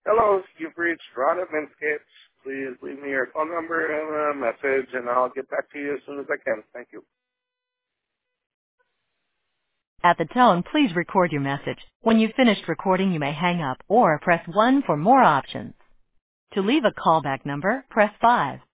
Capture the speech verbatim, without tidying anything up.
Hello, you've reached Rod Vinscapes. Please leave me your phone number and a message, and I'll get back to you as soon as I can. Thank you. At the tone, please record your message. When you've finished recording, you may hang up or press one for more options. To leave a callback number, press five.